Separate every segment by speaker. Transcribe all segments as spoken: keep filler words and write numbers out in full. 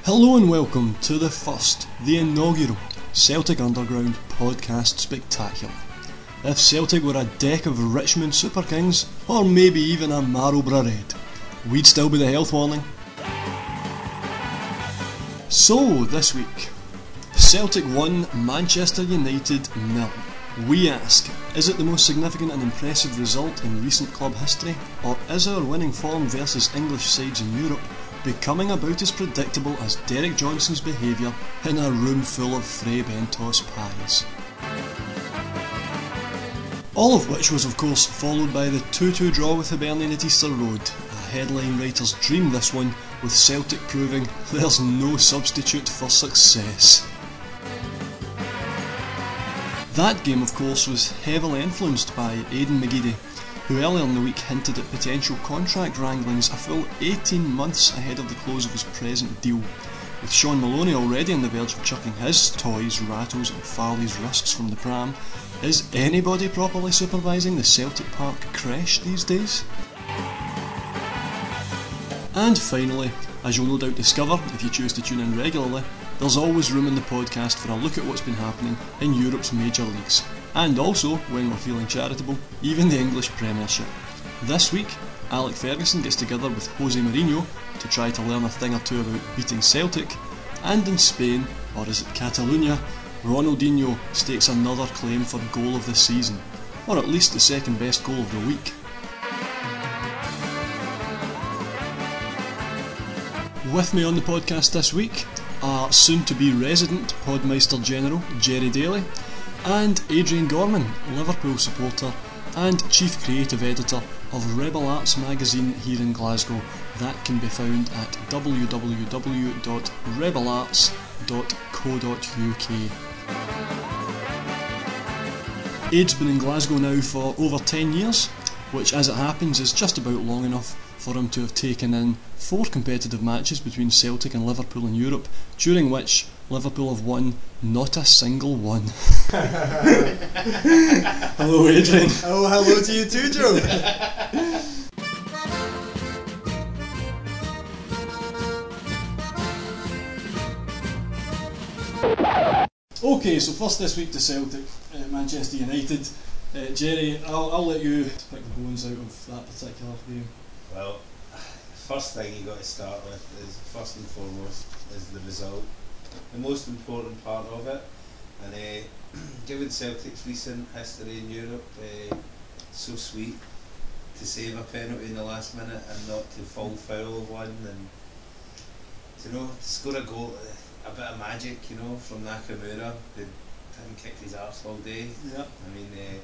Speaker 1: Hello and welcome to the first, the inaugural Celtic Underground Podcast Spectacular. If Celtic were a deck of Richmond Super Kings, or maybe even a Marlborough Red, we'd still be the health warning. So, this week, Celtic won, Manchester United nil. We ask, is it the most significant and impressive result in recent club history, or is our winning form versus English sides in Europe becoming about as predictable as Derek Johnson's behaviour in a room full of Fray Bentos pies? All of which was of course followed by the two two draw with Hibernian at Easter Road, a headline writer's dream this one, with Celtic proving there's no substitute for success. That game of course was heavily influenced by Aidan McGeady, who earlier in the week hinted at potential contract wranglings a full eighteen months ahead of the close of his present deal, with Sean Maloney already on the verge of chucking his toys, rattles and Farley's risks from the pram. Is anybody properly supervising the Celtic Park creche these days? And finally, as you'll no doubt discover if you choose to tune in regularly, there's always room in the podcast for a look at what's been happening in Europe's major leagues, and also, when we're feeling charitable, even the English Premiership. This week, Alec Ferguson gets together with Jose Mourinho to try to learn a thing or two about beating Celtic, and in Spain, or is it Catalunya, Ronaldinho stakes another claim for goal of the season, or at least the second best goal of the week. With me on the podcast this week are soon-to-be resident Podmeister General Jerry Daly and Adrian Gorman, Liverpool supporter and Chief Creative Editor of Rebel Arts magazine here in Glasgow. That can be found at w w w dot rebel arts dot co dot u k. Aid's been in Glasgow now for over ten years, which as it happens is just about long enough for him to have taken in four competitive matches between Celtic and Liverpool in Europe, during which Liverpool have won not a single one. Hello Adrian.
Speaker 2: Oh, hello to you too, Joe.
Speaker 1: Okay, so first this week to Celtic, uh, Manchester United. Uh, Jerry, I'll, I'll let you pick the bones out of that particular game.
Speaker 3: Well, first thing you got to start with is, first and foremost, is the result. The most important part of it, and uh, given Celtic's recent history in Europe, uh, so sweet to save a penalty in the last minute and not to fall foul of one, and to, you know, to score a goal, a bit of magic, you know, from Nakamura, who hadn't kicked his arse all day.
Speaker 1: Yeah.
Speaker 3: I mean, uh,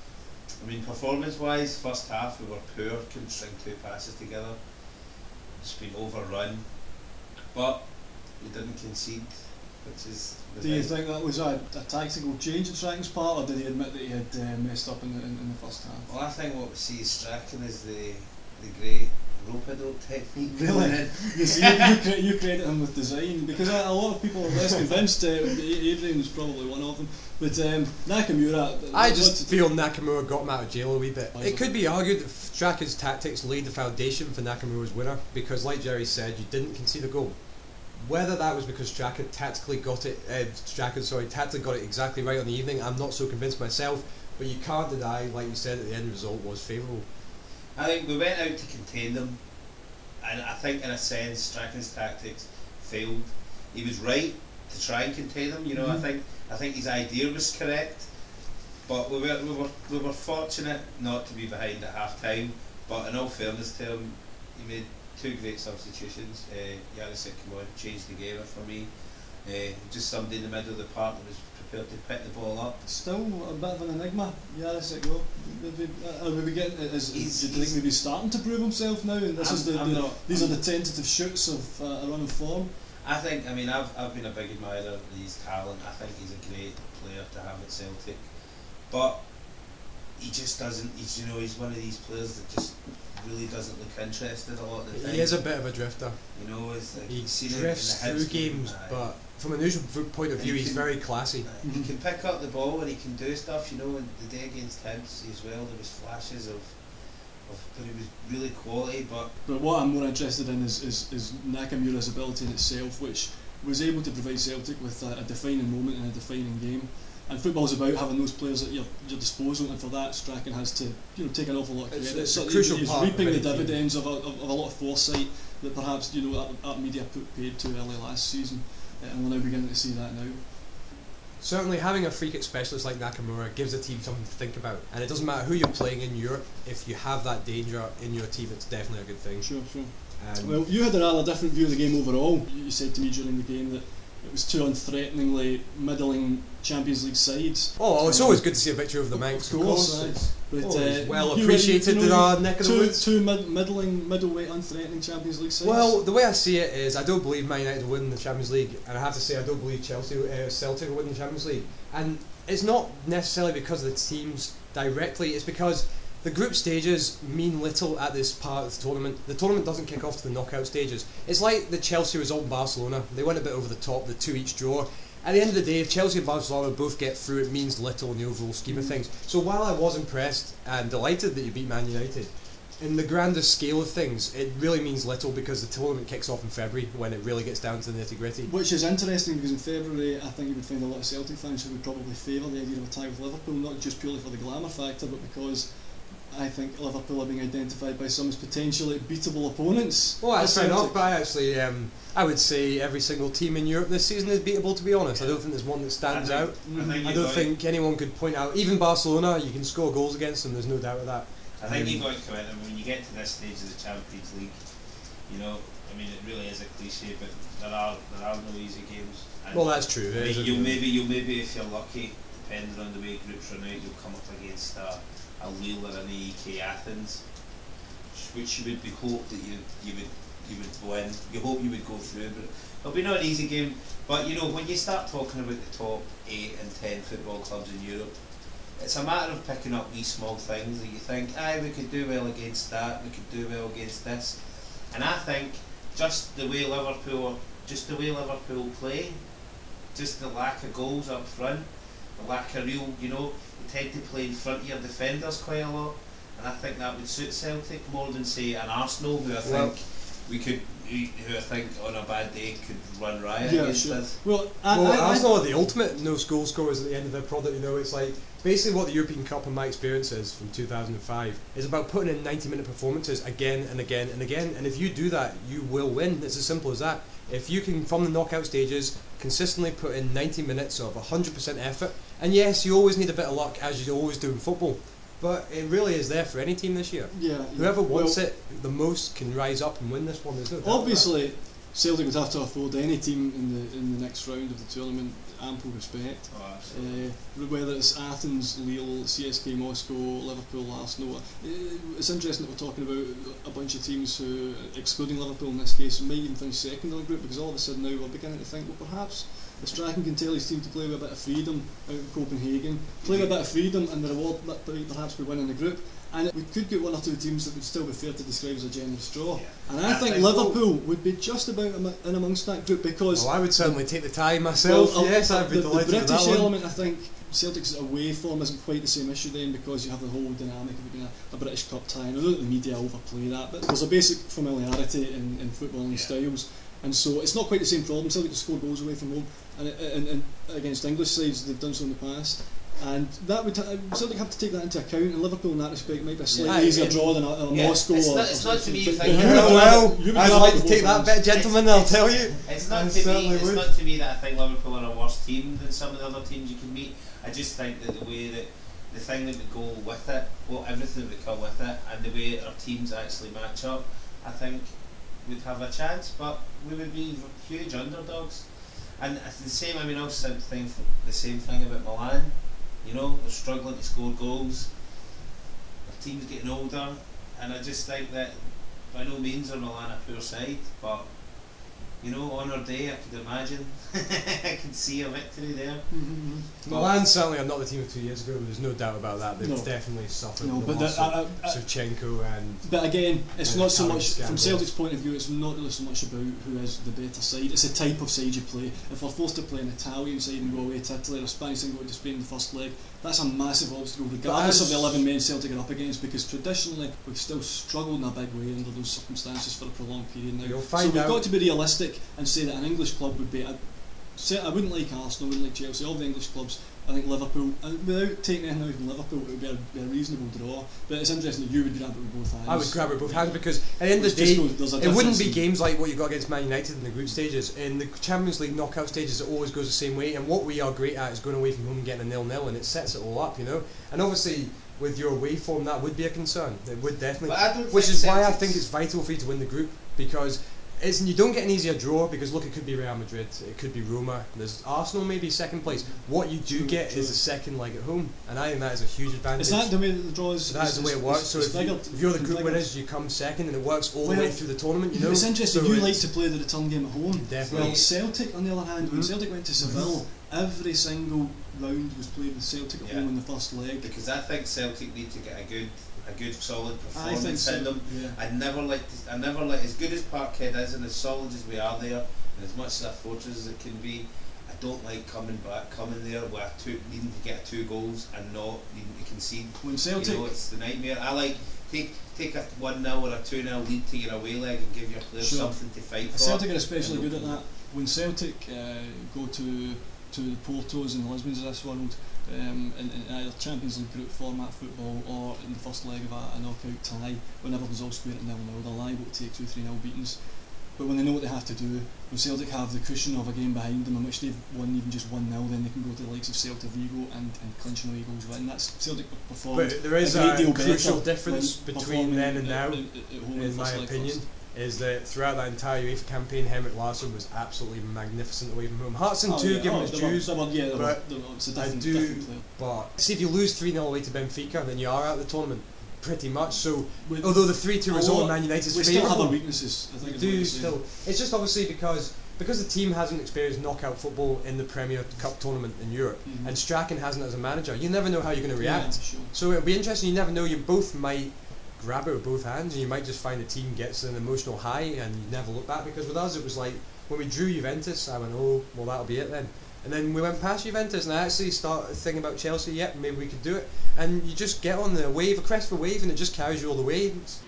Speaker 3: I mean, performance-wise, first half we were poor, couldn't string two passes together. Just been overrun, but we didn't concede, which is.
Speaker 1: Do you think that was a, a tactical change at Strachan's part, or did he admit that he had uh, messed up in the, in, in the first half?
Speaker 3: Well, I think what we see is Strachan is the the great rope-a-dope technique.
Speaker 1: Really? You see, you, you, cre- you credit him with design, because a, a lot of people are less convinced. uh, Adrian was probably one of them, but um, Nakamura.
Speaker 2: I just feel Nakamura got him out of jail a wee bit. It could be argued that Strachan's tactics laid the foundation for Nakamura's winner, because like Jerry said, you didn't concede a goal. Whether that was because Strachan tactically got it, uh, Strachan sorry, tactically got it exactly right on the evening, I'm not so convinced myself. But you can't deny, like you said, that the end result was favourable.
Speaker 3: I think we went out to contain them, and I think in a sense Strachan's tactics failed. He was right to try and contain them. You know, mm-hmm. I think I think his idea was correct, but we were we were we were fortunate not to be behind at half time. But in all fairness to him, he made two great substitutions. Uh, Jarosik came on, changed the game for me. Uh, just somebody in the middle of the park that was prepared to pick the ball up.
Speaker 1: Still a bit of an enigma, Jarosik. Well, are we getting? Is, is, do you think maybe he's starting to prove himself now? And this
Speaker 3: I'm,
Speaker 1: is the,
Speaker 3: I'm
Speaker 1: the
Speaker 3: not,
Speaker 1: these
Speaker 3: I'm,
Speaker 1: are the tentative shoots of uh, a run of form.
Speaker 3: I think. I mean, I've I've been a big admirer of his talent. I think he's a great player to have at Celtic, but he just doesn't. He's you know he's one of these players that just really doesn't look interested a lot of the time.
Speaker 2: He is a bit of a drifter.
Speaker 3: You know, it's like
Speaker 2: he
Speaker 3: seen
Speaker 2: drifts
Speaker 3: in the
Speaker 2: through games,
Speaker 3: aye.
Speaker 2: but from a neutral point of view,
Speaker 3: he
Speaker 2: he's
Speaker 3: can,
Speaker 2: very classy.
Speaker 3: Aye, he can pick up the ball and he can do stuff. You know, and the day against Hibs as well, there was flashes of I thought he was really quality, but
Speaker 1: But what I'm more interested in is, is, is Nakamura's ability in itself, which was able to provide Celtic with a, a defining moment and a defining game. And football's about having those players at your, your disposal, and for that Strachan has to, you know, take an awful lot of
Speaker 2: It's-
Speaker 1: credit.
Speaker 2: it's a
Speaker 1: So
Speaker 2: crucial
Speaker 1: he's
Speaker 2: part of
Speaker 1: reaping the
Speaker 2: any team.
Speaker 1: dividends of a, of, of a lot of foresight that perhaps, you know, that, that media put paid too early last season, uh, and we're now beginning to see that now.
Speaker 2: Certainly, having a free kick specialist like Nakamura gives a team something to think about, and it doesn't matter who you're playing in Europe. If you have that danger in your team, it's definitely a good thing.
Speaker 1: Sure, sure.
Speaker 2: Um,
Speaker 1: Well, you had a rather different view of the game overall. You said to me during the game that it was two unthreateningly middling Champions League sides.
Speaker 2: oh, it's always good to see a victory over the
Speaker 1: Of
Speaker 2: Manx.
Speaker 1: course, aye.
Speaker 2: it's
Speaker 1: But,
Speaker 2: always
Speaker 1: uh,
Speaker 2: well
Speaker 1: you-
Speaker 2: appreciated
Speaker 1: you
Speaker 2: in
Speaker 1: know,
Speaker 2: our neck of the
Speaker 1: two,
Speaker 2: woods.
Speaker 1: two mid, middling, middleweight, unthreatening Champions League sides.
Speaker 2: Well, the way I see it is, I don't believe Man United will win the Champions League, and I have to say I don't believe Chelsea, uh, Celtic will win the Champions League. And it's not necessarily because of the teams directly; it's because the group stages mean little at this part of the tournament. The tournament doesn't kick off to the knockout stages. It's like the Chelsea result in Barcelona. They went a bit over the top, the two each draw. At the end of the day, if Chelsea and Barcelona both get through, it means little in the overall scheme of things. So while I was impressed and delighted that you beat Man United, in the grander scale of things, it really means little because the tournament kicks off in February when it really gets down to the nitty gritty.
Speaker 1: Which is interesting because in February I think you would find a lot of Celtic fans who would probably favour the idea of a tie with Liverpool, not just purely for the glamour factor, but because I think Liverpool are being identified by some as potentially beatable opponents.
Speaker 2: Well, that's
Speaker 1: for
Speaker 2: fair enough,
Speaker 1: Celtic.
Speaker 2: but I actually, um, I would say every single team in Europe this season is beatable, to be honest. I don't think there's one that stands
Speaker 3: I think,
Speaker 2: out.
Speaker 3: I, think
Speaker 2: I
Speaker 3: you've
Speaker 2: don't
Speaker 3: got-
Speaker 2: think anyone could point out, even Barcelona, you can score goals against them, there's no doubt of that.
Speaker 3: I think
Speaker 2: Um,
Speaker 3: you've got to come in, and when you get to this stage of the Champions League, you know, I mean, it really is a cliche, but there are there are no easy games. And
Speaker 2: Well, that's true.
Speaker 3: I
Speaker 2: it is
Speaker 3: mean,
Speaker 2: a-
Speaker 3: you'll maybe you'll maybe if you're lucky, depending on the way groups run out, you'll come up against a, a Lille or an A E K Athens, which you would be hope that you you would you would win. You hope you would go through, but it'll be not an easy game. But you know, when you start talking about the top eight and ten football clubs in Europe, it's a matter of picking up these small things that you think, aye, we could do well against that, we could do well against this. And I think just the way Liverpool, just the way Liverpool play, just the lack of goals up front, the lack of real, you know, they tend to play in front of your defenders quite a lot. And I think that would suit Celtic more than say an Arsenal, who I
Speaker 2: Well-
Speaker 3: think we could, who I think on a bad day could run riot
Speaker 1: Yeah,
Speaker 3: against
Speaker 1: sure.
Speaker 3: us.
Speaker 1: Well, I,
Speaker 2: Well,
Speaker 1: I, I,
Speaker 2: Arsenal are the ultimate no goal scorers at the end of their product. You know, it's like basically what the European Cup, in my experience, is from two thousand five. Is about putting in ninety-minute performances again and again and again. And if you do that, you will win. It's as simple as that. If you can, from the knockout stages, consistently put in ninety minutes of one hundred percent effort, and yes, you always need a bit of luck, as you always do in football. But it really is there for any team this year.
Speaker 1: yeah,
Speaker 2: Whoever wants
Speaker 1: well,
Speaker 2: it the most can rise up and win this one. There's no doubt.
Speaker 1: Obviously, Celtic would have to afford any team in the in the next round of the tournament ample respect.
Speaker 3: Oh, absolutely.
Speaker 1: Uh, whether it's Athens, Lille, C S K Moscow, Liverpool, Arsenal. Uh, it's interesting that we're talking about a bunch of teams who, excluding Liverpool in this case, might even finish second in the group, because all of a sudden now we're beginning to think, well, perhaps if Strachan can tell his team to play with a bit of freedom out in Copenhagen, play with a bit of freedom, and the reward that might perhaps be winning the group. And we could get one or two teams that would still be fair to describe as a generous straw.
Speaker 3: Yeah.
Speaker 1: And I,
Speaker 3: I
Speaker 1: think,
Speaker 3: think-
Speaker 1: Liverpool would be just about am- in amongst that group, because
Speaker 2: Well, I would certainly take the tie myself.
Speaker 1: well,
Speaker 2: yes,
Speaker 1: uh,
Speaker 2: I'd be
Speaker 1: the,
Speaker 2: delighted
Speaker 1: the
Speaker 2: with
Speaker 1: British
Speaker 2: that one.
Speaker 1: element, I think Celtic's away form isn't quite the same issue then, because you have the whole dynamic of it being a, a British Cup tie. And I know that the media overplay that, but there's a basic familiarity in, in footballing
Speaker 3: Yeah.
Speaker 1: styles, and so it's not quite the same problem. Celtic to score goals away from home, and, and, and against English sides they've done so in the past. And that would ta- Celtic have to take that into account, and Liverpool in that respect might be a slightly
Speaker 2: Yeah,
Speaker 1: easier
Speaker 2: it-
Speaker 1: draw than a, a
Speaker 3: yeah,
Speaker 1: Moscow.
Speaker 3: it's
Speaker 1: or,
Speaker 3: not- it's
Speaker 1: or
Speaker 3: not to me you
Speaker 1: but-
Speaker 3: think-
Speaker 1: but
Speaker 3: Yeah,
Speaker 1: you would
Speaker 2: well,
Speaker 1: have- you would
Speaker 2: I'd
Speaker 1: have
Speaker 2: like to
Speaker 1: both
Speaker 2: take that
Speaker 1: ones.
Speaker 2: bet, gentlemen, I'll tell you.
Speaker 3: It's not
Speaker 2: I
Speaker 3: to me.
Speaker 2: certainly
Speaker 3: It's
Speaker 2: would.
Speaker 3: not to me that I think Liverpool are a worse team than some of the other teams you can meet. I just think that the way that the thing that would go with it, well, everything that would come with it, and the way our teams actually match up, I think we'd have a chance. But we would be huge underdogs. And it's the same. I mean, I've said the thing, the same thing about Milan. You know, they're struggling to score goals. Their team's getting older, and I just think that by no means are Milan a poor side, but You know, on our day, I could imagine. I can see a victory there.
Speaker 2: Mm-hmm. Milan certainly are not the team of two years ago. There's no doubt about that. They've
Speaker 1: No.
Speaker 2: definitely suffered
Speaker 1: No,
Speaker 2: the
Speaker 1: but
Speaker 2: loss
Speaker 1: the-
Speaker 2: of
Speaker 1: I- I-
Speaker 2: Shevchenko and.
Speaker 1: But again, it's
Speaker 2: Yeah,
Speaker 1: not so
Speaker 2: Italian
Speaker 1: much from
Speaker 2: scandals.
Speaker 1: Celtic's point of view. It's not really so much about who is the better side. It's the type of side you play. If we're forced to play an Italian side and go away to Italy, or a Spanish side and go to Spain in the first leg, that's a massive obstacle, regardless of
Speaker 2: as-
Speaker 1: the eleven men Celtic are up against. Because traditionally, we've still struggled in a big way under those circumstances for a prolonged period now.
Speaker 2: You'll
Speaker 1: So
Speaker 2: find
Speaker 1: we've
Speaker 2: out-
Speaker 1: got to be realistic and say that an English club would be. A, say, I wouldn't like Arsenal, I wouldn't like Chelsea. All the English clubs. I think Liverpool, and without taking anything away from Liverpool, it would be a, be a reasonable draw. But it's interesting that you would grab it with both hands.
Speaker 2: I would grab it with both hands because at the end of
Speaker 1: It's
Speaker 2: the
Speaker 1: just
Speaker 2: day,
Speaker 1: goes- there's a
Speaker 2: it wouldn't
Speaker 1: difference
Speaker 2: be
Speaker 1: in-
Speaker 2: games like what you got against Man United in the group stages. In the Champions League knockout stages, it always goes the same way. And what we are great at is going away from home and getting a nil-nil, and it sets it all up, you know. And obviously, with your away form, that would be a concern. It would definitely.
Speaker 3: But I don't
Speaker 2: Which
Speaker 3: think
Speaker 2: is why I
Speaker 3: Celtic's-
Speaker 2: think it's vital for you to win the group because. It's, you don't get an easier draw because look, it could be Real Madrid, it could be Roma, there's Arsenal maybe second place. What you do
Speaker 1: True,
Speaker 2: get
Speaker 1: true.
Speaker 2: is the second leg at home, and I think that is a huge advantage.
Speaker 1: Is that the way that the draw is?
Speaker 2: So that is the way it works. So if, you, if you're the group winners, you come second, and it works all the
Speaker 1: Well,
Speaker 2: way through the tournament. You know,
Speaker 1: It's interesting.
Speaker 2: So
Speaker 1: you
Speaker 2: it's-
Speaker 1: like to play the return game at home.
Speaker 2: Definitely.
Speaker 1: Well, Celtic, on the other hand, when
Speaker 2: Mhm.
Speaker 1: Celtic went to Seville, every single round was played with Celtic at
Speaker 3: Yeah.
Speaker 1: home in the first leg.
Speaker 3: Because I think Celtic need to get a good, a good solid
Speaker 1: I think
Speaker 3: performance
Speaker 1: so.
Speaker 3: in them.
Speaker 1: Yeah.
Speaker 3: I never like to, I never like as good as Parkhead is and as solid as we are there, and as much as a fortress as it can be. I don't like coming back, coming there with a two, needing to get two goals and not needing to concede.
Speaker 1: When Celtic,
Speaker 3: You know, it's the nightmare. I like take take a one nil or a two nil lead to your away leg and give your players
Speaker 1: Sure.
Speaker 3: something to fight for.
Speaker 1: Celtic are especially good at that. When Celtic uh, go to to the Portos and the Lisbons of this world, um, in, in either Champions League group format football or in the first leg of a, a knockout tie, whenever there's all square at nil nil, they're liable to take two three nil beatings. But when they know what they have to do, when Celtic have the cushion of a game behind them in which they've won even just one nil, then they can go to the likes of Celta Vigo and, and clinch an away goals win. That's Celtic performed
Speaker 2: But there is
Speaker 1: a great
Speaker 2: a
Speaker 1: deal
Speaker 2: crucial
Speaker 1: better
Speaker 2: difference
Speaker 1: when
Speaker 2: between
Speaker 1: performing
Speaker 2: then and
Speaker 1: at-
Speaker 2: now,
Speaker 1: at- at home in
Speaker 2: in
Speaker 1: the
Speaker 2: my
Speaker 1: first leg
Speaker 2: opinion,
Speaker 1: first.
Speaker 2: is that throughout that entire UEFA campaign, Henrik Larsson was absolutely magnificent away from home. Hartson
Speaker 1: Oh,
Speaker 2: too,
Speaker 1: yeah.
Speaker 2: give him
Speaker 1: Oh,
Speaker 2: his
Speaker 1: they were-
Speaker 2: dues.
Speaker 1: they were- yeah, they were-
Speaker 2: but
Speaker 1: they were- it's a
Speaker 2: I
Speaker 1: different,
Speaker 2: do,
Speaker 1: different player.
Speaker 2: but see if you lose three nil away to Benfica, then you are out of the tournament, pretty much. So
Speaker 1: With-
Speaker 2: although the three two result in
Speaker 1: although
Speaker 2: Man United is
Speaker 1: we still have
Speaker 2: favourable,
Speaker 1: our weaknesses. I think
Speaker 2: we
Speaker 1: is what
Speaker 2: do
Speaker 1: you're saying.
Speaker 2: still. It's just obviously because because the team hasn't experienced knockout football in the Premier Cup tournament in Europe,
Speaker 1: Mhm.
Speaker 2: and Strachan hasn't as a manager. You never know how you're going to react.
Speaker 1: Yeah, sure.
Speaker 2: So it'll be interesting. You never know. You both might grab it with both hands, and you might just find the team gets an emotional high, and you never look back. Because with us, it was like when we drew Juventus, I went, "Oh, well, that'll be it then." And then we went past Juventus, and I actually started thinking about Chelsea. Yep, maybe we could do it. And you just get on the wave, a crest of a wave, and it just carries you all the way. It's-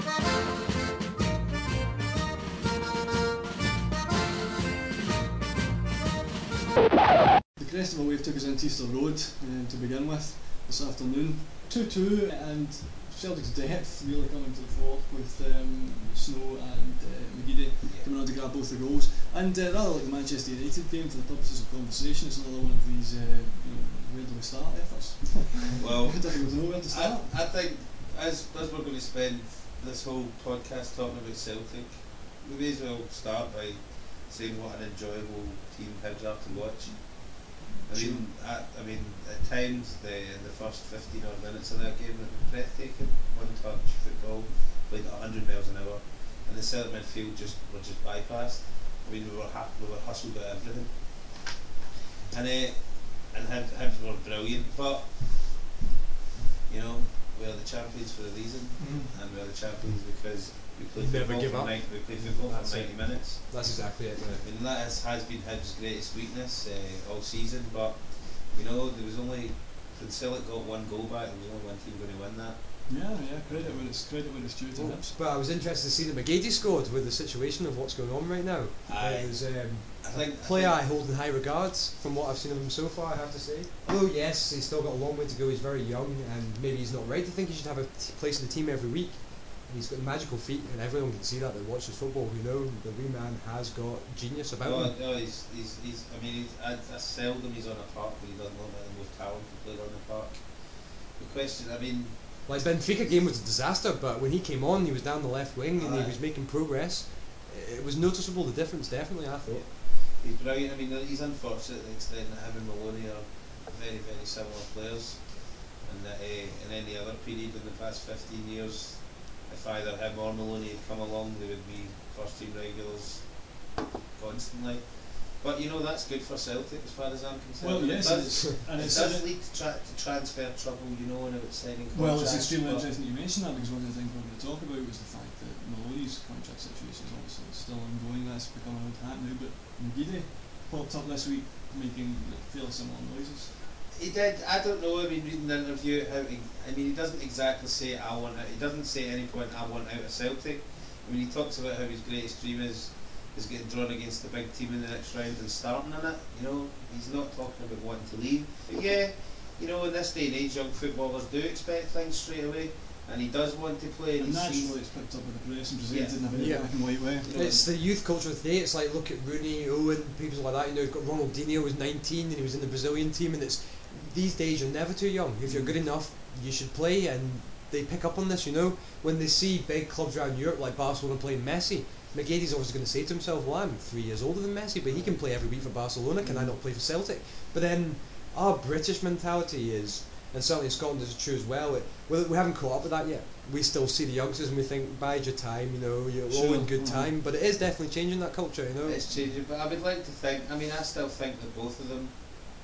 Speaker 1: The crest of a wave took us into Easter Road um, to begin with this afternoon. two two and Celtic's depth really coming to the fore with um, Snow and uh, McGeady coming on to grab both the goals. And uh, rather like the Manchester United game, for the purposes of conversation, it's another one of these uh, you know, where do we start efforts.
Speaker 3: Well,
Speaker 1: Difficult to know where to
Speaker 3: I,
Speaker 1: start.
Speaker 3: I think as as we're going to spend this whole podcast talking about Celtic, we may as well start by saying what an enjoyable team Hibs are to watch. I mean, at, I mean, at times the the first fifteen odd minutes of that game were breathtaking. One touch football, played at one hundred miles an hour, and the Celtic midfield just were just bypassed. I mean, we were ha- we were hustled at everything, and uh, and Hibs, Hibs were brilliant. But you know, we are the champions for a reason,
Speaker 2: Mm.
Speaker 3: and we are the champions because we play
Speaker 2: You never
Speaker 3: football
Speaker 2: give
Speaker 3: for
Speaker 2: up.
Speaker 3: ninety, we play football
Speaker 2: That's
Speaker 3: for
Speaker 2: it.
Speaker 3: ninety minutes.
Speaker 2: That's exactly it.
Speaker 3: I mean, that has, has been Hibs' greatest weakness uh, all season, but you know, there was only, when Celtic got one goal back, there was only one team going to win that.
Speaker 1: Yeah, yeah, credit where it's credit where it's due to Hibs.
Speaker 2: But I was interested to see that McGeady scored with the situation of what's going on right now.
Speaker 3: Aye.
Speaker 2: It was um,
Speaker 3: I think
Speaker 2: a player I
Speaker 3: I think,
Speaker 2: hold in high regards from what I've seen of him so far, I have to say. Although yes, he's still got a long way to go, he's very young and maybe he's not right to think he should have a t- place in the team every week. He's got magical feet and everyone can see that that watches football, you know, the wee man has got genius about
Speaker 3: no,
Speaker 2: him.
Speaker 3: no, he's, he's, he's, I mean, he's, I, I seldom he's on a park, but he doesn't look like the most talented player on the park. The question, I mean,
Speaker 2: Like Benfica game was a disaster, but when he came on he was down the left wing and he
Speaker 3: Aye.
Speaker 2: was making progress. It was noticeable, the difference definitely, I thought.
Speaker 3: he's brilliant. I mean, he's unfortunate to the extent that him and Maloney are very, very similar players, and that uh, in any other period in the past fifteen years, if either him or Maloney had come along, they would be first team regulars constantly. But you know, that's good for Celtic as far as I'm concerned.
Speaker 1: Well,
Speaker 3: And
Speaker 1: yes,
Speaker 3: it does,
Speaker 1: it's, and
Speaker 3: it
Speaker 1: it's
Speaker 3: does lead to, tra- to transfer trouble, you know, and about signing contracts.
Speaker 1: well, it's extremely
Speaker 3: but
Speaker 1: interesting that you mention that, because one of the things we we're going to talk about was the fact that Maloney's contract situation is obviously still ongoing. That's becoming a old hat now, but Ngidi popped up this week making fairly similar noises.
Speaker 3: He did. I don't know. I mean, reading the interview, how he, I mean, he doesn't exactly say I want out. He doesn't say at any point I want out of Celtic. I mean, he talks about how his greatest dream is is getting drawn against the big team in the next round and starting in it. You know, he's not talking about wanting to leave. But yeah, you know, in this day and age, young footballers do expect things straight away, and he does want to play.
Speaker 1: And
Speaker 3: And
Speaker 1: naturally,
Speaker 3: he's
Speaker 1: it's picked up with the press and presented
Speaker 3: Yeah.
Speaker 1: in a very
Speaker 2: Yeah.
Speaker 1: black and white way.
Speaker 3: you know,
Speaker 2: It's the youth culture today. It's like, look at Rooney, Owen, people like that. You know, you've got Ronaldinho was nineteen and he was in the Brazilian team. And it's these days you're never too young. If you're good enough, you should play. And they pick up on this. You know, when they see big clubs around Europe like Barcelona playing Messi, McGady's always going to say to himself, "Well, I'm three years older than Messi, but he can play every week for Barcelona. Can I not play for Celtic?" But then our British mentality is, and certainly in Scotland this is true as well. It, we, we haven't caught up with that yet. We still see the youngsters and we think, bide your time, you know, you're all
Speaker 1: Sure.
Speaker 2: in good
Speaker 1: Mhm.
Speaker 2: time. But it is definitely changing that culture, you know.
Speaker 3: it's changing. But I would like to think. I mean, I still think that both of them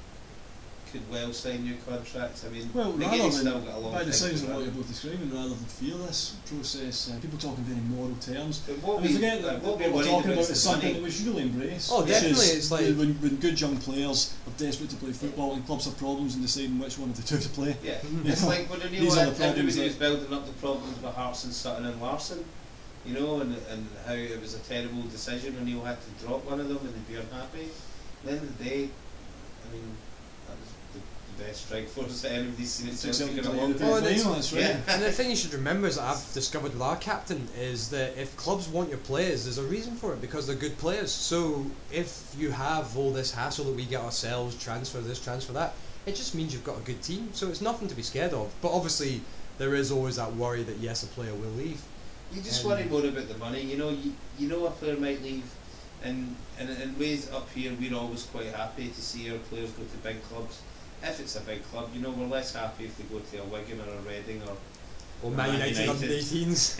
Speaker 3: could well sign new contracts. I mean,
Speaker 1: Well, rather
Speaker 3: McGinny's
Speaker 1: than,
Speaker 3: still got a long
Speaker 1: by
Speaker 3: time
Speaker 1: the sounds
Speaker 3: to
Speaker 1: of what
Speaker 3: run.
Speaker 1: you're both describing, rather than fear this process, uh, people talk in very moral terms.
Speaker 3: But what
Speaker 1: And
Speaker 3: we,
Speaker 1: forget
Speaker 3: uh,
Speaker 1: that
Speaker 3: what
Speaker 1: what
Speaker 3: we're
Speaker 1: we're
Speaker 3: worried
Speaker 1: talking
Speaker 3: about
Speaker 1: about
Speaker 3: is
Speaker 1: is
Speaker 3: the
Speaker 1: something
Speaker 3: money.
Speaker 1: that we should really embrace.
Speaker 2: Oh,
Speaker 1: which
Speaker 2: definitely,
Speaker 1: is
Speaker 2: it's like-
Speaker 1: when, when good young players are desperate to play football and clubs have problems in deciding which one of the two to play.
Speaker 3: Yeah,
Speaker 2: Mhm.
Speaker 3: it's like when O'Neill
Speaker 1: These are
Speaker 3: had
Speaker 1: the problems
Speaker 3: everybody
Speaker 1: that-
Speaker 3: was building up the problems with Hearts and Sutton and Larson, you know, and and how it was a terrible decision. O'Neill had to drop one of them and they'd be unhappy. At the end of the day, I mean, that was the, the best strike force that anybody's seen at
Speaker 1: Took
Speaker 3: Celtic in
Speaker 1: Celtic to
Speaker 3: a
Speaker 1: the
Speaker 3: long
Speaker 1: European
Speaker 2: Oh,
Speaker 3: time.
Speaker 2: and it's-
Speaker 1: final, that's right.
Speaker 3: Yeah.
Speaker 2: And the thing you should remember is that I've discovered with our captain is that if clubs want your players, there's a reason for it, because they're good players. So if you have all this hassle that we get ourselves, transfer this, transfer that, it just means you've got a good team. So it's nothing to be scared of. But obviously there is always that worry that yes, a player will leave.
Speaker 3: You just
Speaker 2: Um,
Speaker 3: worry more about the money. You know, you, you know a player might leave, and, and in ways up here we're always quite happy to see our players go to big clubs. If it's a big club, you know, we're less happy if they go to a Wigan or a Reading or.
Speaker 2: Or
Speaker 3: Man
Speaker 2: Man United
Speaker 3: United.
Speaker 2: under eighteens.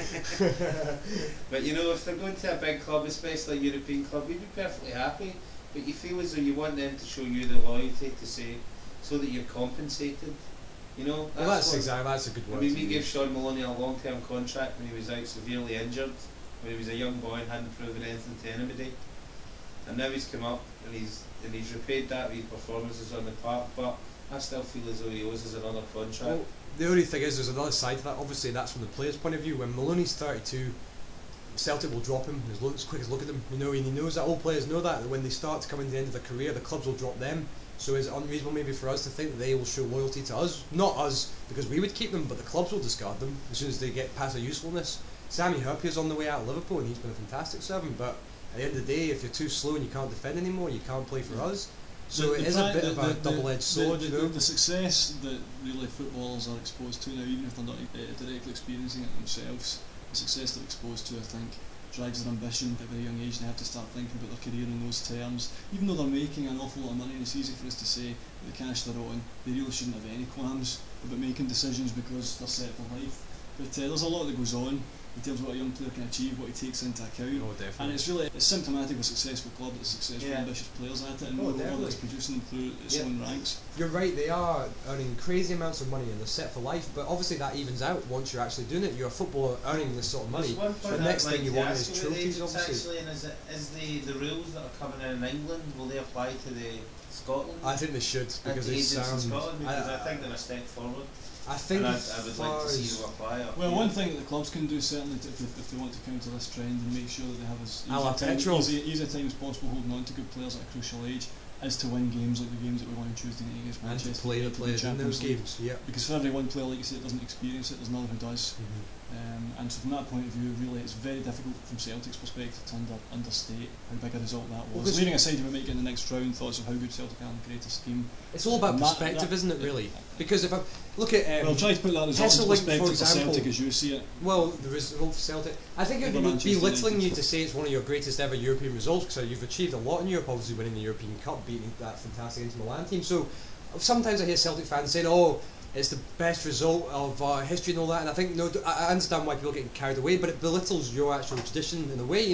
Speaker 3: But you know, if they're going to a big club, especially a European club, we'd be perfectly happy. But you feel as though you want them to show you the loyalty to say, so that you're compensated. You know,
Speaker 2: Well, that's
Speaker 3: what-
Speaker 2: exactly that's a good
Speaker 3: I
Speaker 2: word.
Speaker 3: mean,
Speaker 2: to
Speaker 3: we gave
Speaker 2: use.
Speaker 3: Sean Maloney a long-term contract when he was out severely injured, when he was a young boy and hadn't proven anything to anybody. And now he's come up and he's and he's repaid that with his performances on the park. But I still feel as though he owes us another contract.
Speaker 2: Well, the only thing is, there's another side to that. Obviously, that's from the player's point of view. When Maloney's thirty-two, Celtic will drop him as, lo- as quick as look at him. You know, and he knows that. All players know that. That when they start to come to the end of their career, the clubs will drop them. So is it unreasonable maybe for us to think that they will show loyalty to us? Not us, because we would keep them, but the clubs will discard them as soon as they get past their usefulness. Sammy Herpier's on the way out of Liverpool, and he's been a fantastic servant. But at the end of the day, if you're too slow and you can't defend anymore, you can't play for us. So
Speaker 1: The-
Speaker 2: it
Speaker 1: the
Speaker 2: is a
Speaker 1: fact
Speaker 2: bit
Speaker 1: that
Speaker 2: of a
Speaker 1: the- the-
Speaker 2: double-edged
Speaker 1: the-
Speaker 2: sword,
Speaker 1: the,
Speaker 2: you
Speaker 1: the,
Speaker 2: know.
Speaker 1: the success that really footballers are exposed to now, even if they're not uh, directly experiencing it themselves, the success they're exposed to, I think, drives their ambition at a very young age. They have to start thinking about their career in those terms. Even though they're making an awful lot of money, and it's easy for us to say that the cash they're on, they really shouldn't have any qualms about making decisions because they're set for life. But uh, there's a lot that goes on in terms of what a young player can achieve, what he takes into account.
Speaker 2: Oh, definitely.
Speaker 1: And it's really it's symptomatic of a successful club that successful,
Speaker 3: Yeah.
Speaker 1: ambitious players at it, and
Speaker 2: Oh,
Speaker 1: one
Speaker 2: definitely.
Speaker 1: that's producing them through its
Speaker 3: Yeah.
Speaker 1: own ranks.
Speaker 2: You're right, they are earning crazy amounts of money and they're set for life, but obviously that evens out once you're actually doing it. You're a footballer earning this sort of money.
Speaker 3: There's one point
Speaker 2: The next
Speaker 3: I'd
Speaker 2: thing
Speaker 3: like
Speaker 2: you
Speaker 3: to
Speaker 2: want
Speaker 3: ask
Speaker 2: is
Speaker 3: you about
Speaker 2: trophies,
Speaker 3: agents
Speaker 2: obviously.
Speaker 3: actually, and is, it, is the, the rules that are coming in in England, will they apply to the Scotland?
Speaker 2: I think they should,
Speaker 3: and
Speaker 2: because
Speaker 3: to
Speaker 2: they
Speaker 3: agents in
Speaker 2: sound...
Speaker 3: Scotland, because I,
Speaker 2: I,
Speaker 3: think they're a step forward.
Speaker 2: I think
Speaker 3: and I'd,
Speaker 2: as
Speaker 3: I would
Speaker 2: far
Speaker 3: like to see
Speaker 2: as-
Speaker 3: them apply up
Speaker 1: Well,
Speaker 3: here.
Speaker 1: one thing that the clubs can do certainly to, if, they, if they want to counter this trend and make sure that they have as
Speaker 2: A la
Speaker 1: easy, time,
Speaker 2: petrol.
Speaker 1: easy, easy time as possible holding on to good players at a crucial age is to win games like the games that we won on Tuesday night against
Speaker 2: and to
Speaker 1: Manchester
Speaker 2: play the
Speaker 1: United in
Speaker 2: players in
Speaker 1: Champions
Speaker 2: those
Speaker 1: League.
Speaker 2: games, yeah.
Speaker 1: Because for every one player, like you say, that doesn't experience it, there's another who does. Um, and so from that point of view, really, it's very difficult from Celtic's perspective to under, understate how big a result that was.
Speaker 2: Because-
Speaker 1: Leaving aside if we might get in the next round thoughts of how good Celtic are and create a scheme.
Speaker 2: It's all about
Speaker 1: And that-
Speaker 2: perspective,
Speaker 1: that-
Speaker 2: isn't it, really? Because if I look at... Um,
Speaker 1: well, try to put that result into
Speaker 2: Hesselink,
Speaker 1: perspective
Speaker 2: for
Speaker 1: for Celtic
Speaker 2: example,
Speaker 1: as you see it.
Speaker 2: Well, the result for Celtic, I think it
Speaker 1: Over
Speaker 2: would be
Speaker 1: Manchester
Speaker 2: belittling
Speaker 1: United.
Speaker 2: you to say it's one of your greatest ever European results, because you've achieved a lot in Europe, obviously winning the European Cup, beating that fantastic Inter Milan team. So sometimes I hear Celtic fans saying, "Oh, it's the best result of our history and all that," and I think no, I I understand why people are getting carried away, but it belittles your actual tradition in a way. You know,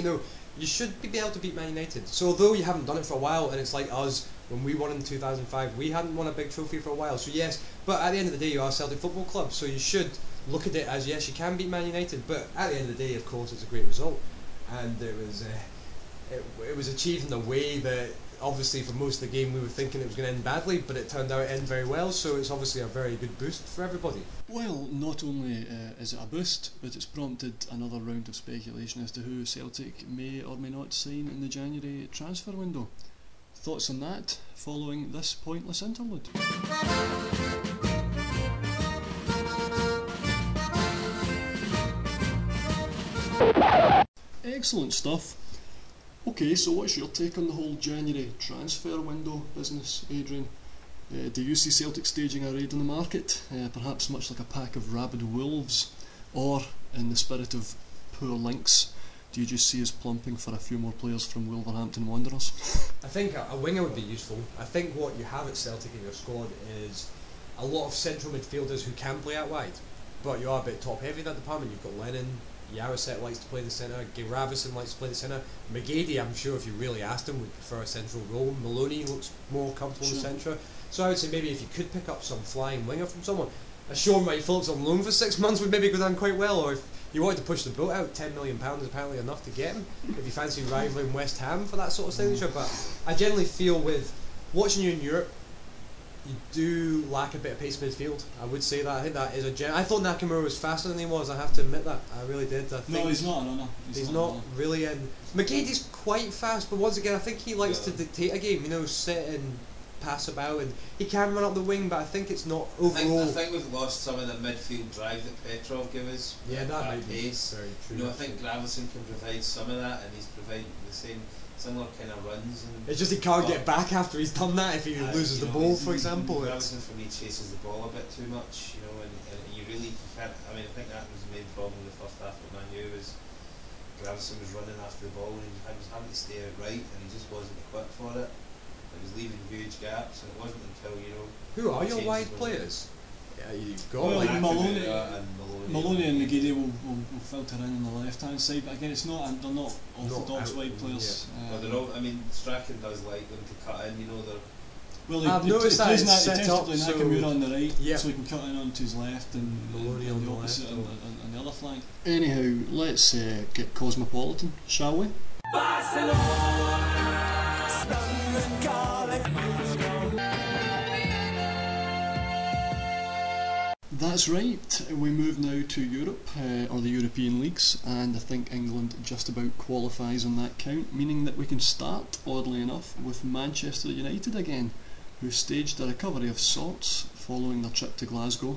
Speaker 2: you should be able to beat Man United. So although you haven't done it for a while, and it's like us when we won in two thousand five, we hadn't won a big trophy for a while. So yes, but at the end of the day, you are Celtic Football Club, so you should look at it as yes, you can beat Man United. But at the end of the day, of course, it's a great result, and it was uh, it, it was achieved in a way that obviously for most of the game we were thinking it was going to end badly, but it turned out it ended very well. So it's obviously a very good boost for everybody.
Speaker 1: Well, not only uh, is it a boost, but it's prompted another round of speculation as to who Celtic may or may not sign in the January transfer window. Thoughts on that following this pointless interlude? Excellent stuff. Okay, so what's your take on the whole January transfer window business, Adrian? Uh, do you see Celtic staging a raid on the market, uh, perhaps much like a pack of rabid wolves, or, in the spirit of poor links, do you just see us plumping for a few more players from Wolverhampton Wanderers?
Speaker 2: I think a, a winger would be useful. I think what you have at Celtic in your squad is a lot of central midfielders who can play out wide, but you are a bit top heavy in that department. You've got Lennon, Yarosek likes to play the centre, Gravison likes to play the centre, McGady, I'm sure if you really asked him, would prefer a central role. Maloney looks more comfortable
Speaker 1: Sure.
Speaker 2: in the centre. So I would say maybe if you could pick up some flying winger from someone, a Sean Wright Phillips on loan for six months would maybe go down quite well, or if you wanted to push the boat out, ten million pounds is apparently enough to get him, if you fancy rivaling West Ham for that sort of signature. But I generally feel with watching you in Europe, you do lack a bit of pace midfield. I would say that. I think that is a gen- I thought Nakamura was faster than he was, I have to admit that. I really did. I think
Speaker 1: No, he's not a runner.
Speaker 2: He's,
Speaker 1: He's,
Speaker 2: not,
Speaker 1: a runner.
Speaker 2: really in. McGady's quite fast, but once again, I think he likes
Speaker 3: Yeah.
Speaker 2: to dictate a game, you know, sit and pass about, and he can run up the wing, but I think it's not
Speaker 3: I think,
Speaker 2: overall.
Speaker 3: I think we've lost some of the midfield drive that Petrov gave us.
Speaker 2: yeah, that might be
Speaker 3: pace.
Speaker 2: very true.
Speaker 3: You know, I think Gravison can provide some of that, and he's providing the same similar kind of runs. And
Speaker 2: It's just he can't
Speaker 3: but-
Speaker 2: get back after he's done that if he
Speaker 3: Uh,
Speaker 2: loses
Speaker 3: you
Speaker 2: the
Speaker 3: know,
Speaker 2: ball,
Speaker 3: he's-
Speaker 2: for example. It's,
Speaker 3: Gravison for me chases the ball a bit too much, you know, and, and you really can't. I mean, I think that was the main problem in the first half of Man U was Gravison was running after the ball and he was having to stay out right, and he just wasn't equipped for it. It was leaving huge gaps, and it wasn't until you know.
Speaker 2: who are your
Speaker 3: changes
Speaker 2: wide
Speaker 3: were-
Speaker 2: players? Yeah, you've got
Speaker 1: Well,
Speaker 2: like
Speaker 1: like Maloney-
Speaker 3: Akabura and Maloney,
Speaker 1: Maloney and McGeady will, will, will filter in on the left hand side, but again, it's not they're not orthodox
Speaker 2: out-
Speaker 1: wide players.
Speaker 3: Well,
Speaker 1: Um,
Speaker 3: they're all, I mean, Strachan does like them to cut in. You know, they're
Speaker 1: well, he,
Speaker 2: I've
Speaker 1: he,
Speaker 2: noticed
Speaker 1: he
Speaker 2: that
Speaker 1: plays
Speaker 2: it's
Speaker 1: Na- he
Speaker 2: set
Speaker 1: tends to
Speaker 2: up
Speaker 1: play
Speaker 2: so-
Speaker 1: Nakamura on the right,
Speaker 2: Yeah.
Speaker 1: so he can cut in onto his left and,
Speaker 2: Maloney
Speaker 1: and,
Speaker 2: on
Speaker 1: and
Speaker 2: the
Speaker 1: the opposite
Speaker 2: left,
Speaker 1: on,
Speaker 2: or-
Speaker 1: on, on the other flank. Anyhow, let's uh, get cosmopolitan, shall we? That's right, we move now to Europe, uh, or the European leagues, and I think England just about qualifies on that count, meaning that we can start, oddly enough, with Manchester United again, who staged a recovery of sorts following their trip to Glasgow,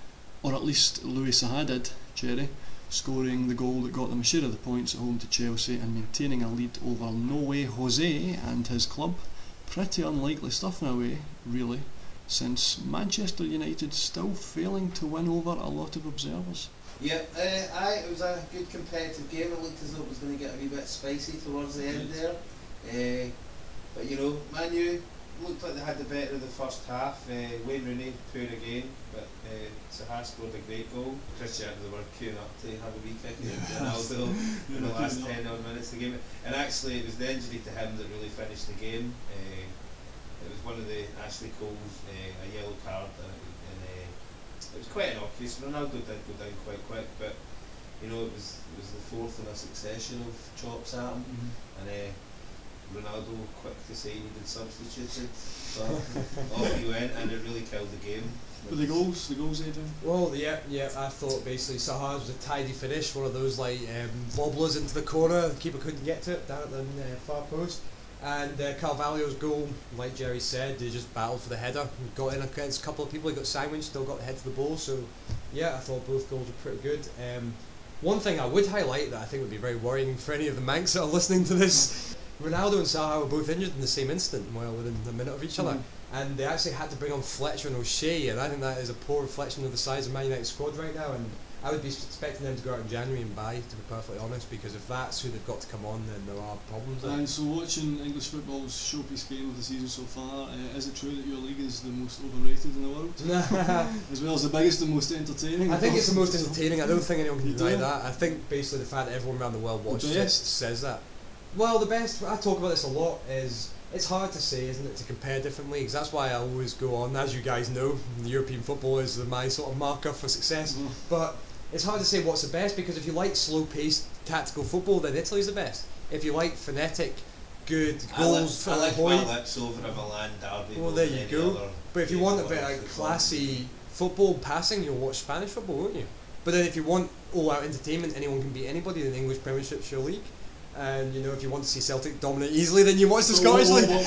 Speaker 1: or at least Louis Saha did, Jerry, scoring the goal that got them a share of the points at home to Chelsea and maintaining a lead over No Way Jose and his club. Pretty unlikely stuff in a way, really, since Manchester United still failing to win over a lot of observers.
Speaker 3: yeah. Uh, I it was a good competitive game. It looked as though it was going to get a wee bit spicy towards the end there. Uh, but you know, Man U looked like they had the better of the first half. Uh, Wayne Rooney poor again, but uh, Saha scored a great goal. Cristiano, they were queuing up to have a wee kick at Ronaldo in the last ten odd minutes of the game. And actually, it was the injury to him that really finished the game. Uh, it was one of the Ashley Cole's uh, a yellow card, and, it, and uh, it was quite innocuous. Ronaldo did go down quite quick, but you know, it was it was the fourth in a succession of chops at him, and. Uh, Ronaldo quick to say he needed substituted, but off he went, and it really killed the game.
Speaker 1: But the goals, the goals, Adrian?
Speaker 2: Well, yeah, yeah. I thought basically Saha's was a tidy finish, one of those like um, wobblers into the corner. The keeper couldn't get to it down at the uh, far post. And uh, Carvalho's goal, like Jerry said, he just battled for the header. He got in against a couple of people. He got sandwiched, still got the head to the ball. So, yeah, I thought both goals were pretty good. Um, one thing I would highlight that I think would be very worrying for any of the Mancs that are listening to this. Ronaldo and Saha were both injured in the same instant, well within a minute of each other, and they actually had to bring on Fletcher and O'Shea, and I think that is a poor reflection of the size of Man United's squad right now. And I would be expecting them to go out in January and buy, to be perfectly honest, because if that's who they've got to come on, then there are problems there.
Speaker 1: And so, watching English football's showpiece game of the season so far, uh, is it true that your league is the most overrated in the world, as well as the biggest and most entertaining?
Speaker 2: I think it's the most entertaining. I don't think anyone can
Speaker 1: You
Speaker 2: deny
Speaker 1: do?
Speaker 2: that. I think basically the fact that everyone around the world watches it
Speaker 1: biased?
Speaker 2: says that. Well, the best, I talk about this a lot, is it's hard to say, isn't it, to compare different leagues. That's why I always go on, as you guys know, European football is my sort of marker for success. Mm. But it's hard to say what's the best, because if you like slow-paced tactical football, then Italy's the best. If you like frenetic, good goals,
Speaker 3: I like, I
Speaker 2: Hoy,
Speaker 3: like my lips over a Milan derby.
Speaker 2: Well, there you go. But if you want a bit of classy football passing, you'll watch Spanish football, won't you? But then if you want all-out entertainment, anyone can beat anybody, then the English Premiership's your league. And you know, if you want to see Celtic dominate easily, then you watch the Scottish
Speaker 1: what,
Speaker 2: League.
Speaker 1: What,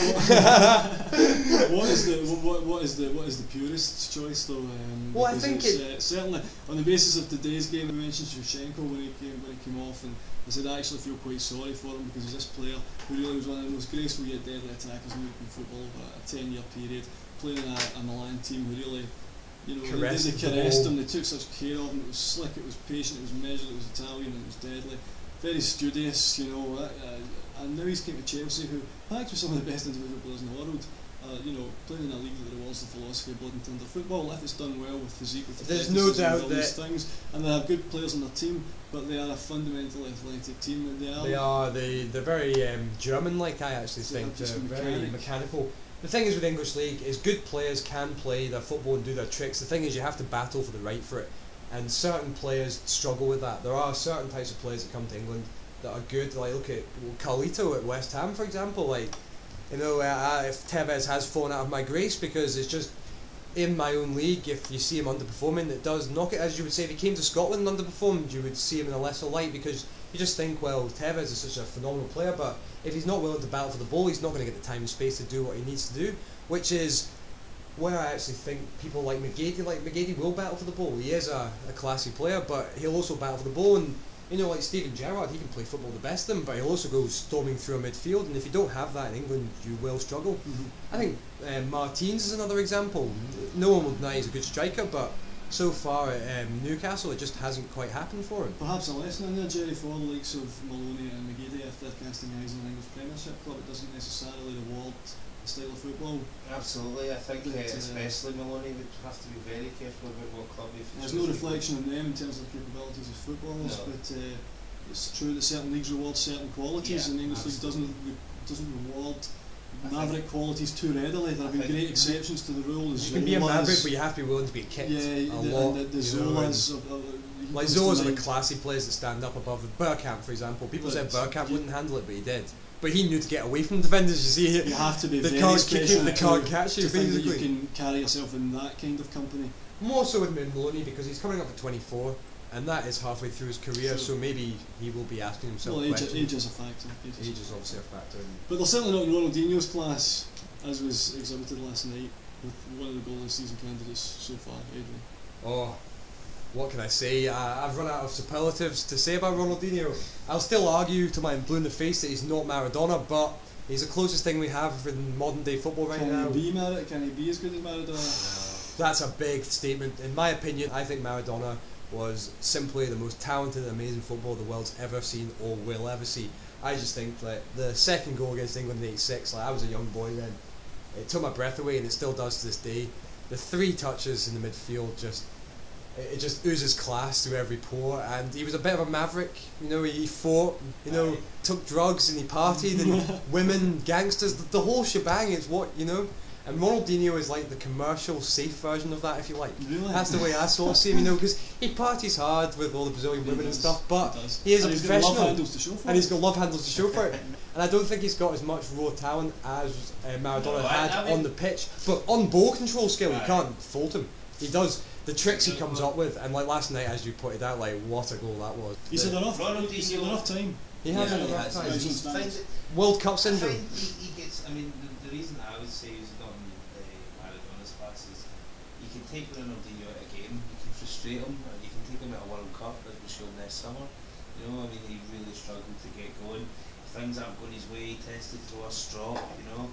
Speaker 1: what, what is the what, what is the what is the purest choice though? Um,
Speaker 2: well, I think
Speaker 1: it's,
Speaker 2: it,
Speaker 1: uh, certainly on the basis of today's game, I mentioned Shevchenko when he came when he came off, and I said I actually feel quite sorry for him because he's this player who really was one of the most graceful yet deadly attackers in European football over a ten-year period, playing in a, a Milan team who really, you know,
Speaker 2: caressed
Speaker 1: they, they caressed him, they took such care of him. It was slick, it was patient, it was measured, it was Italian, and it was deadly. Very studious, you know, uh, and now he's came to Chelsea, who packed with some of the best individual players in the world. Uh, you know, playing in a league that rewards the philosophy of blood and thunder football. If it's done well with physique, with
Speaker 2: there's no doubt
Speaker 1: all
Speaker 2: that
Speaker 1: these things, and they have good players on their team, but they are a fundamentally athletic team. And they are.
Speaker 2: They are. They they're very um, German-like. I actually
Speaker 1: They
Speaker 2: think
Speaker 1: are
Speaker 2: they're
Speaker 1: just
Speaker 2: very
Speaker 1: mechanic.
Speaker 2: mechanical. The thing is with the English league is good players can play their football and do their tricks. The thing is you have to battle for the right for it, and certain players struggle with that. There are certain types of players that come to England that are good. Like look at Carlito at West Ham, for example. Like, you know, uh, if Tevez has fallen out of my grace because it's just in my own league. If you see him underperforming, it does knock it. As you would say, if he came to Scotland and underperformed, you would see him in a lesser light because you just think, well, Tevez is such a phenomenal player, but if he's not willing to battle for the ball, he's not going to get the time and space to do what he needs to do. Which is where I actually think people like McGeady, like McGeady will battle for the ball. He is a, a classy player, but he'll also battle for the ball. And you know, like Steven Gerrard, he can play football the best of them, but he'll also go storming through a midfield, and if you don't have that in England, you will struggle. Mm-hmm. I think uh, Martins is another example. No one will deny he's a good striker, but so far at um, Newcastle, it just hasn't quite happened for him.
Speaker 1: Perhaps a lesson in there, Jerry, for the likes of Maloney and McGeady, if they're casting eyes on an English Premiership club, it doesn't necessarily reward the style of football.
Speaker 3: Absolutely, I think
Speaker 1: But,
Speaker 3: uh,
Speaker 1: uh,
Speaker 3: especially Maloney would have to be very careful about what club he
Speaker 1: There's
Speaker 3: chooses.
Speaker 1: no reflection on them in terms of capabilities as footballers,
Speaker 3: No.
Speaker 1: but uh, it's true that certain leagues reward certain qualities,
Speaker 3: Yeah,
Speaker 1: and the English league doesn't re- doesn't reward
Speaker 3: I
Speaker 1: maverick qualities too readily. There have been
Speaker 3: I think
Speaker 1: great exceptions to the rule. The
Speaker 2: You can be a
Speaker 1: Zolas,
Speaker 2: maverick, but you have to be willing to be kicked
Speaker 1: yeah,
Speaker 2: a
Speaker 1: the,
Speaker 2: lot.
Speaker 1: and the, the
Speaker 2: you know, and
Speaker 1: Zolas, of, of, you
Speaker 2: like
Speaker 1: comes to
Speaker 2: Zolas are the
Speaker 1: mind.
Speaker 2: classy players that stand up above the Bergkamp, for example. People
Speaker 1: But
Speaker 2: said Bergkamp
Speaker 1: you-
Speaker 2: wouldn't handle it, but he did. But he knew to get away from defenders. You see,
Speaker 1: You have to be
Speaker 2: they
Speaker 1: very
Speaker 2: can't kick
Speaker 1: special
Speaker 2: you, they
Speaker 1: to-
Speaker 2: can't catch you.
Speaker 1: to think that you
Speaker 2: Basically,
Speaker 1: can carry yourself in that kind of company.
Speaker 2: more so with Maloney because he's coming up at twenty-four, and that is halfway through his career.
Speaker 1: Sure.
Speaker 2: So maybe he will be asking himself
Speaker 1: Well, age,
Speaker 2: questions.
Speaker 1: age is a factor. Age is a
Speaker 2: Age is obviously a factor. in-
Speaker 1: But they're certainly not in Ronaldinho's class, as was exhibited last night with one of the goal of the season candidates so far, Adrian.
Speaker 2: Oh, what can I say? I, I've run out of superlatives to say about Ronaldinho. I'll still argue to my blue in the face that he's not Maradona, but he's the closest thing we have in modern day football right
Speaker 1: Can
Speaker 2: now.
Speaker 1: he be Maradona? Can he be as good as Maradona?
Speaker 2: That's a big statement. In my opinion, I think Maradona was simply the most talented and amazing footballer the world's ever seen or will ever see. I just think that the second goal against England in eighty-six, like I was a young boy then, it took my breath away, and it still does to this day. The three touches in the midfield just it it just oozes class through every pore, and he was a bit of a maverick. You know, he fought, you know,
Speaker 3: Aye.
Speaker 2: took drugs and he partied, and women, gangsters, the, the whole shebang is what, you know. And Ronaldinho is like the commercial safe version of that, if you like.
Speaker 1: Really?
Speaker 2: That's the way I sort of see him, you know, because he parties hard with all the Brazilian
Speaker 1: He
Speaker 2: women
Speaker 1: does,
Speaker 2: and stuff, but
Speaker 1: he does.
Speaker 2: he is
Speaker 1: And
Speaker 2: a
Speaker 1: he's got
Speaker 2: professional.
Speaker 1: love handles to show for
Speaker 2: And
Speaker 1: it.
Speaker 2: he's got love handles to show for it. And I don't think he's got as much raw talent as uh, Maradona
Speaker 3: No, I-
Speaker 2: had
Speaker 3: I mean-
Speaker 2: on the pitch. But on ball control skill, you
Speaker 3: Aye.
Speaker 2: can't fault him. He does the tricks he
Speaker 3: Yeah,
Speaker 2: comes
Speaker 3: well-
Speaker 2: up with, and like last night, as you pointed out, like what a goal that was.
Speaker 1: He's had
Speaker 2: The-
Speaker 1: enough.
Speaker 3: Ronaldinho-
Speaker 1: He's had enough time.
Speaker 2: he has
Speaker 3: Yeah,
Speaker 2: had
Speaker 3: he
Speaker 2: enough
Speaker 3: has.
Speaker 2: time.
Speaker 1: Right.
Speaker 3: He's- find it-
Speaker 2: World Cup
Speaker 3: I
Speaker 2: syndrome.
Speaker 3: find he, he gets. I mean, the, the reason I would say he's not in the Maradona's class is you can take Ronaldinho at a game, you can frustrate him, and you can take him at a World Cup as we showed this summer. You know, I mean, he really struggled to get going. If things aren't going his way, he tends to throw a straw. You know,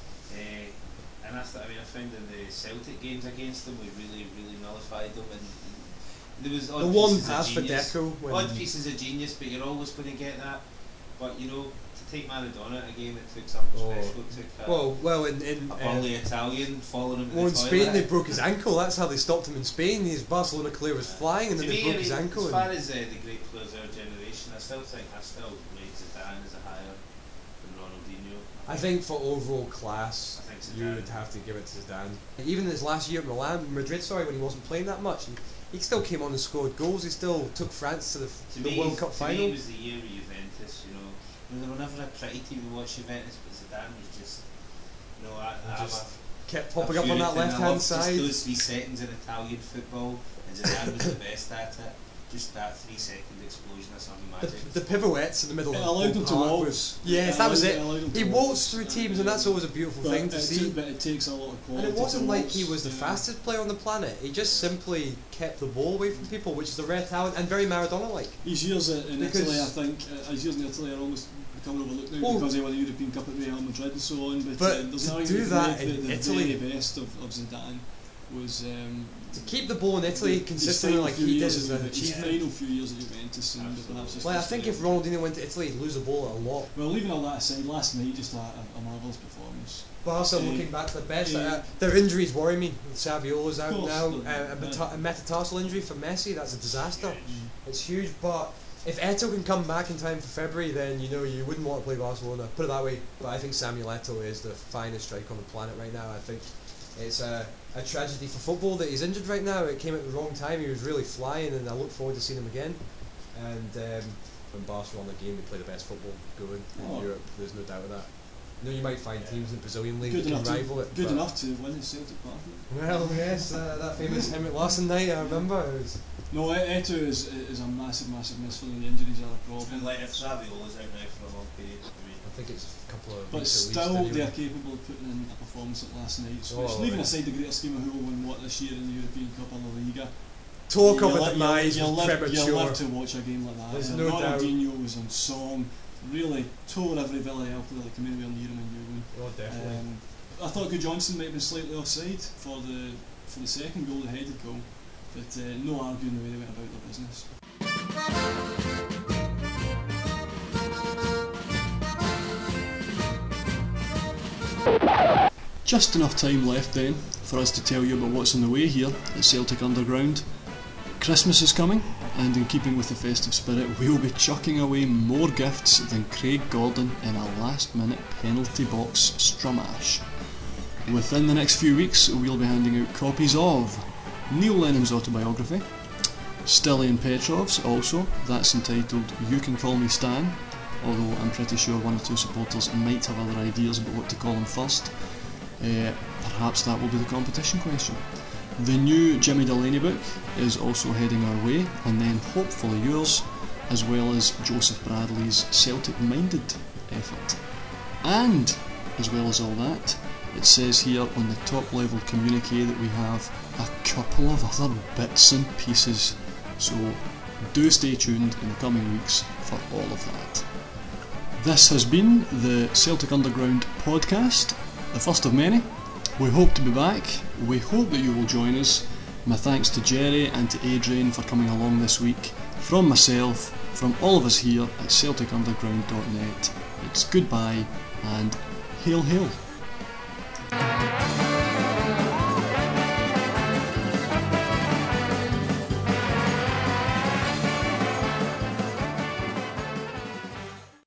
Speaker 3: uh, and that's. I mean, I found in the Celtic games against them, we really, really nullified them, and there was odd
Speaker 2: The one
Speaker 3: pieces of
Speaker 2: pass for
Speaker 3: genius.
Speaker 2: Deco when
Speaker 3: Odd pieces of genius, but you're always going to get that. But you know, to take Maradona at a game, it took something
Speaker 2: Oh.
Speaker 3: special. It took a,
Speaker 2: well, well, in in
Speaker 3: a
Speaker 2: uh,
Speaker 3: burly Italian following him to
Speaker 2: well, in
Speaker 3: the
Speaker 2: Spain
Speaker 3: toilet.
Speaker 2: they broke his ankle. That's how they stopped him in Spain. His Barcelona clear was flying, and
Speaker 3: To
Speaker 2: then they
Speaker 3: me,
Speaker 2: broke
Speaker 3: I
Speaker 2: his
Speaker 3: mean,
Speaker 2: ankle.
Speaker 3: as
Speaker 2: and-
Speaker 3: far as uh, the great players of our generation, I still think I still rate Zidane as a higher
Speaker 2: I think for overall class,
Speaker 3: I think
Speaker 2: you
Speaker 3: Zidane.
Speaker 2: would have to give it to Zidane. Even his last year at Milan, Madrid, sorry, when he wasn't playing that much, he, he still came on and scored goals. He still took France to the,
Speaker 3: To
Speaker 2: the
Speaker 3: me,
Speaker 2: World Cup
Speaker 3: to
Speaker 2: final.
Speaker 3: me, it was the year of Juventus. You know, I mean, they were never a pretty team to watch Juventus, but Zidane was just, you know, I, I'm
Speaker 2: Just
Speaker 3: a,
Speaker 2: kept
Speaker 3: a
Speaker 2: popping up on that
Speaker 3: puritan. I
Speaker 2: left
Speaker 3: love
Speaker 2: hand
Speaker 3: just
Speaker 2: side.
Speaker 3: those three seconds in Italian football, and Zidane was the best at it. Just that three second explosion of something
Speaker 2: The,
Speaker 3: magic.
Speaker 2: the pirouettes in the middle
Speaker 1: It
Speaker 2: of
Speaker 1: allowed
Speaker 2: the
Speaker 1: him to
Speaker 2: park
Speaker 1: waltz.
Speaker 2: was- Yes,
Speaker 1: It
Speaker 2: that was
Speaker 1: allowed-
Speaker 2: it.
Speaker 1: it allowed him
Speaker 2: He
Speaker 1: to
Speaker 2: waltzed
Speaker 1: waltz,
Speaker 2: through
Speaker 1: uh,
Speaker 2: teams, and that's always a beautiful
Speaker 1: But
Speaker 2: thing to
Speaker 1: it
Speaker 2: see.
Speaker 1: took- but it takes a lot of quality.
Speaker 2: And it wasn't
Speaker 1: to
Speaker 2: like
Speaker 1: waltz,
Speaker 2: he was the
Speaker 1: yeah.
Speaker 2: fastest player on the planet. He just simply kept the ball away from people, which is a rare talent and very Maradona-like.
Speaker 1: His years in
Speaker 2: Because-
Speaker 1: Italy, I think, uh, his years in Italy are almost becoming overlooked now
Speaker 2: Well,
Speaker 1: because he won the European Cup at Real Madrid and so on. But,
Speaker 2: But
Speaker 1: uh, there's
Speaker 2: to
Speaker 1: an
Speaker 2: do
Speaker 1: argument
Speaker 2: that
Speaker 1: to make
Speaker 2: in
Speaker 1: the
Speaker 2: Italy-
Speaker 1: very best of, of Zidane was um,
Speaker 2: To keep the ball in Italy
Speaker 1: his
Speaker 2: consistently
Speaker 1: final
Speaker 2: like
Speaker 1: few
Speaker 2: he did
Speaker 1: years
Speaker 2: is
Speaker 1: at
Speaker 2: an
Speaker 1: Juve- his
Speaker 2: achievement.
Speaker 1: final few years at Juventus, and perhaps just
Speaker 2: Like, I
Speaker 1: his
Speaker 2: think
Speaker 1: career.
Speaker 2: if Ronaldinho went to Italy, he'd lose the ball a lot.
Speaker 1: Well, leaving all that aside, last night just a, a, a marvellous performance.
Speaker 2: Barca,
Speaker 1: Uh,
Speaker 2: looking back to the best,
Speaker 1: uh,
Speaker 2: uh, their injuries worry me. Saviola's out
Speaker 1: Of course,
Speaker 2: now,
Speaker 1: the-
Speaker 2: uh, a, meta- a metatarsal injury for Messi, that's a disaster.
Speaker 1: Mm.
Speaker 2: It's huge, but if Eto'o can come back in time for February, then you know you wouldn't want to play Barcelona. Put it that way. But I think Samuel Eto'o is the finest striker on the planet right now. I think it's a, a tragedy for football that he's injured right now. It came at the wrong time. He was really flying, and I look forward to seeing him again. And um, when Barcelona game, they play the best football going in
Speaker 1: Oh.
Speaker 2: Europe. There's no doubt of that. You know, you might find teams in the Brazilian league
Speaker 1: Good
Speaker 2: that can
Speaker 1: enough, to,
Speaker 2: rival it.
Speaker 1: good
Speaker 2: but-
Speaker 1: enough to win the Celtic Party.
Speaker 2: Well, yes, uh, that famous Henrik Larsson night, I remember. It was,
Speaker 1: No, E- Eto'o is, is a massive, massive miss for them. The injuries are a
Speaker 3: And
Speaker 1: problem.
Speaker 3: like if Saviola's out now for a long period, I mean,
Speaker 2: I think it's a couple of
Speaker 1: But
Speaker 2: weeks at
Speaker 1: still,
Speaker 2: least.
Speaker 1: they
Speaker 2: anyway.
Speaker 1: are capable of putting in a performance like last night. So
Speaker 2: Oh,
Speaker 1: leaving
Speaker 2: right.
Speaker 1: aside the greater scheme of who will win what this year in the European Cup or La Liga.
Speaker 2: Talk of
Speaker 1: you'll
Speaker 2: a
Speaker 1: li-
Speaker 2: demise
Speaker 1: you'll,
Speaker 2: was
Speaker 1: you'll live,
Speaker 2: premature.
Speaker 1: You'll live to watch a game like that.
Speaker 2: There's
Speaker 1: Uh,
Speaker 2: no doubt.
Speaker 1: Ronaldinho was on song, really tore every Villarreal player that came in with Nearham and Jurgen.
Speaker 2: Oh, definitely.
Speaker 1: Um, I thought Good Johnson might have been slightly offside for the for the second goal, the headed goal, but uh, no arguing the way they went about their business. Just enough time left then for us to tell you about what's on the way here at Celtic Underground. Christmas is coming, and in keeping with the festive spirit, we'll be chucking away more gifts than Craig Gordon in a last minute penalty box strumash. Within the next few weeks, we'll be handing out copies of Neil Lennon's autobiography, Stilian Petrov's also, that's entitled You Can Call Me Stan, although I'm pretty sure one or two supporters might have other ideas about what to call him first. Uh, perhaps that will be the competition question. The new Jimmy Delaney book is also heading our way, and then hopefully yours, as well as Joseph Bradley's Celtic-minded effort. And, as well as all that, it says here on the top level communique that we have a couple of other bits and pieces, so do stay tuned in the coming weeks for all of that. This has been the Celtic Underground podcast, the first of many. We hope to be back. We hope that you will join us. My thanks to Jerry and to Adrian for coming along this week. From myself, from all of us here at Celtic Underground dot net, it's goodbye and hail hail.